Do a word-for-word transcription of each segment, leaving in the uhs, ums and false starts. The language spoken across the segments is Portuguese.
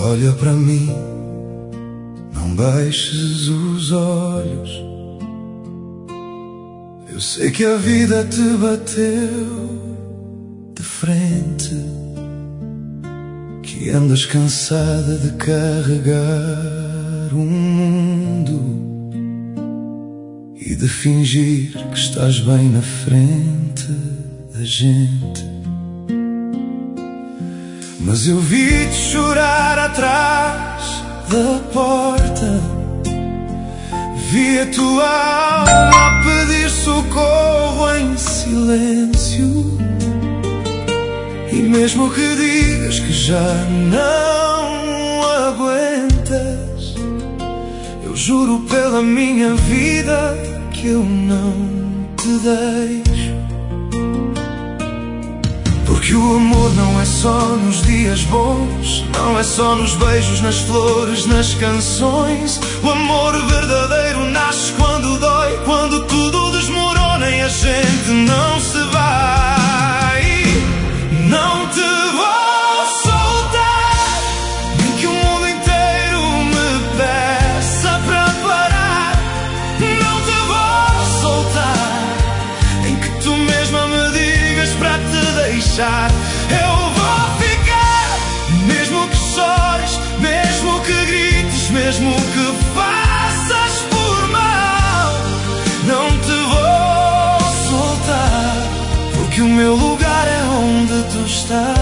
Olha para mim, não baixes os olhos. Eu sei que a vida te bateu de frente, que andas cansada de carregar o mundo e de fingir que estás bem na frente da gente. Mas eu vi-te chorar atrás da porta, vi a tua alma a pedir socorro em silêncio. E mesmo que digas que já não aguentas, eu juro pela minha vida que eu não te deixo. Porque o amor não é só nos dias bons, não é só nos beijos, nas flores, nas canções. O amor verdadeiro nasce quando dói, quando tudo desmorona e a gente não se vai. Não te vou soltar, nem que o mundo inteiro me peça para parar. Não te vou soltar, nem que tu mesma me digas para te deixar. Eu vou ficar, mesmo que chores, mesmo que grites, mesmo que faças por mal. Não te vou soltar, porque o meu lugar é onde tu estás.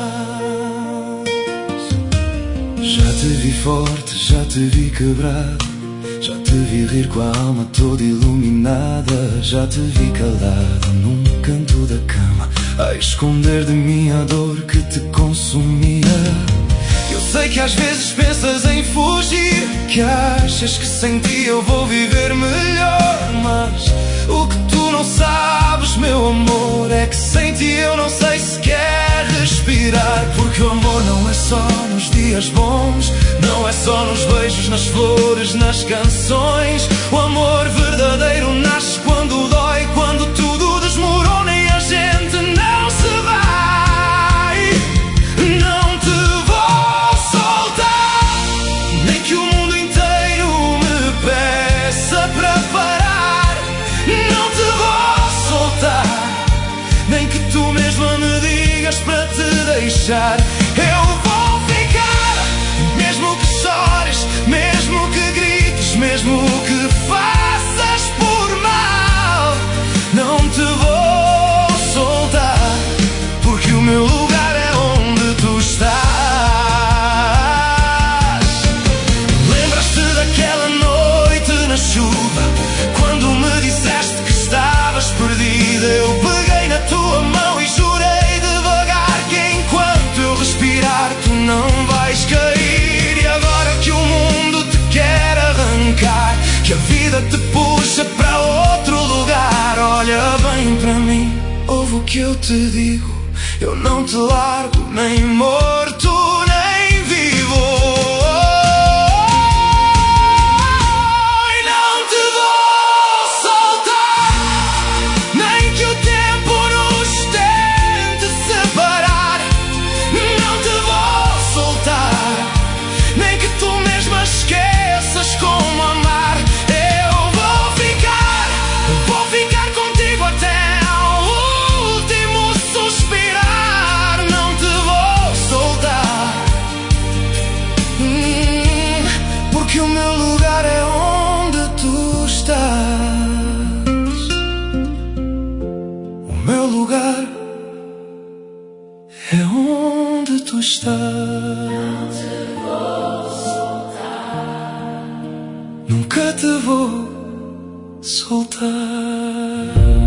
Já te vi forte, já te vi quebrado, já te vi rir com a alma toda iluminada. Já te vi calada num canto da cama, a esconder de mim a dor que te consumia. Eu sei que às vezes pensas em fugir, que achas que sem ti eu vou viver melhor. Mas o que tu não sabes, meu amor, é que sem ti eu não sei se quer respirar. Porque o amor não é só nos dias bons, não é só nos beijos, nas flores, nas canções. O amor verdadeiro nasce quando dói, quando tudo desmorona e a gente não se vai. Não te vou soltar, nem que o mundo inteiro me peça para parar. Não te vou soltar, nem que tu mesma me digas para te deixar. Eu vou ficar, mesmo que chores, mesmo que grites, mesmo que faças por mal. Não te vou soltar, porque o meu lugar é onde tu estás. Lembras-te daquela noite na chuva, quando me disseste que estavas perdida? Eu peguei na tua mão e jurei devagar que enquanto eu respirar tu não vais cair. E agora que o mundo te quer arrancar, que a vida te puxa para outro lugar, olha bem para mim, ouve o que eu te digo. Eu não te largo, nem morto, nem vivo. Não te vou soltar, nem que o tempo nos tente separar. Não te vou soltar, nem que tu mesma esqueças como amar. Eu vou ficar, vou ficar contigo até ao último suspirar. Não te vou soltar, hum, porque o meu lugar é onde tu estás. O meu lugar é onde tu estás. Nunca te vou soltar.